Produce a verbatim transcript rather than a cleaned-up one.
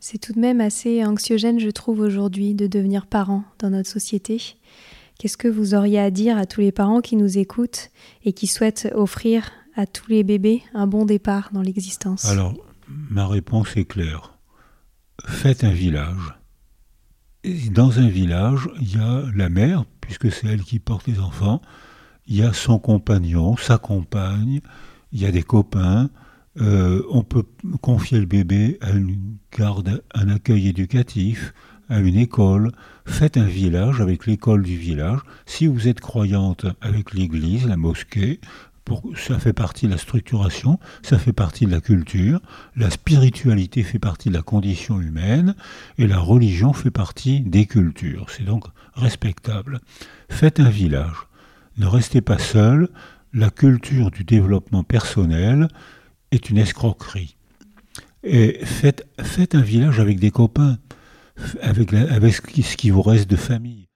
C'est tout de même assez anxiogène, je trouve, aujourd'hui, de devenir parent dans notre société. Qu'est-ce que vous auriez à dire à tous les parents qui nous écoutent et qui souhaitent offrir à tous les bébés un bon départ dans l'existence ? Alors, ma réponse est claire. Faites un village. Et dans un village, il y a la mère, puisque c'est elle qui porte les enfants, il y a son compagnon, sa compagne, il y a des copains, euh, on peut confier le bébé à une garde, un accueil éducatif, à une école. Faites un village avec l'école du village. Si vous êtes croyante, avec l'église, la mosquée, pour, ça fait partie de la structuration, ça fait partie de la culture, la spiritualité fait partie de la condition humaine, et la religion fait partie des cultures. C'est donc respectable. Faites un village. Ne restez pas seul. La culture du développement personnel est une escroquerie. Et faites, faites un village avec des copains, avec, la, avec ce, qui, ce qui vous reste de famille.